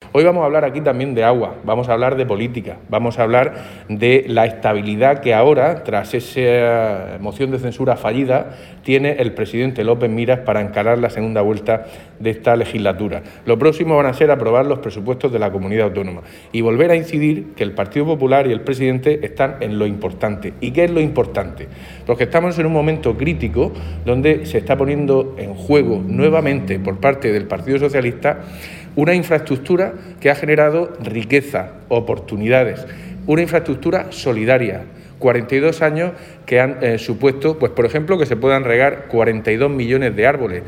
Hoy vamos a hablar aquí también de agua, vamos a hablar de política, vamos a hablar de la estabilidad que ahora, tras esa moción de censura fallida, tiene el presidente López Miras para encarar la segunda vuelta de esta legislatura. Lo próximo van a ser aprobar los presupuestos de la comunidad autónoma y volver a incidir que el Partido Popular y el presidente están en lo importante. ¿Y qué es lo importante? Porque estamos en un momento crítico donde se está poniendo en juego nuevamente por parte del Partido Socialista una infraestructura que ha generado riqueza, oportunidades, una infraestructura solidaria. 42 años que han supuesto, pues por ejemplo, que se puedan regar 42 millones de árboles.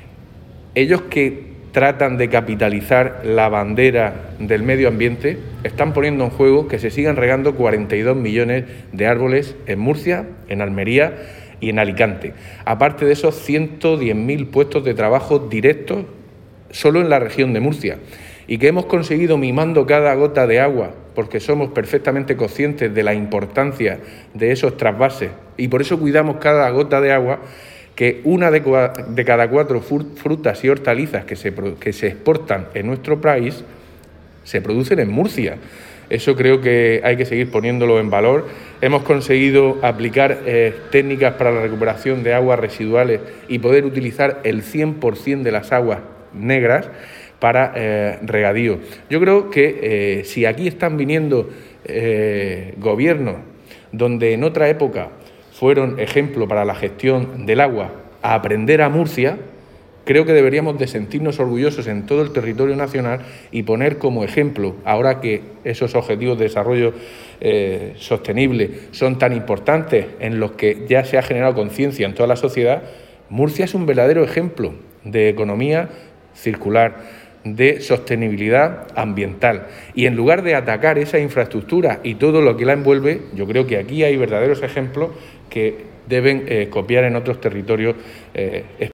Ellos que tratan de capitalizar la bandera del medio ambiente están poniendo en juego que se sigan regando 42 millones de árboles en Murcia, en Almería y en Alicante. Aparte de esos 110.000 puestos de trabajo directos solo en la región de Murcia, y que hemos conseguido mimando cada gota de agua, porque somos perfectamente conscientes de la importancia de esos trasvases y por eso cuidamos cada gota de agua, que una de cada 4 frutas y hortalizas que se exportan en nuestro país se producen en Murcia. Eso creo que hay que seguir poniéndolo en valor. Hemos conseguido aplicar técnicas para la recuperación de aguas residuales y poder utilizar el 100% de las aguas negras para regadío. Yo creo que si aquí están viniendo gobiernos donde en otra época fueron ejemplo para la gestión del agua a aprender a Murcia, creo que deberíamos de sentirnos orgullosos en todo el territorio nacional y poner como ejemplo, ahora que esos objetivos de desarrollo sostenible son tan importantes, en los que ya se ha generado conciencia en toda la sociedad, Murcia es un verdadero ejemplo de economía circular, de sostenibilidad ambiental. Y en lugar de atacar esa infraestructura y todo lo que la envuelve, yo creo que aquí hay verdaderos ejemplos que deben copiar en otros territorios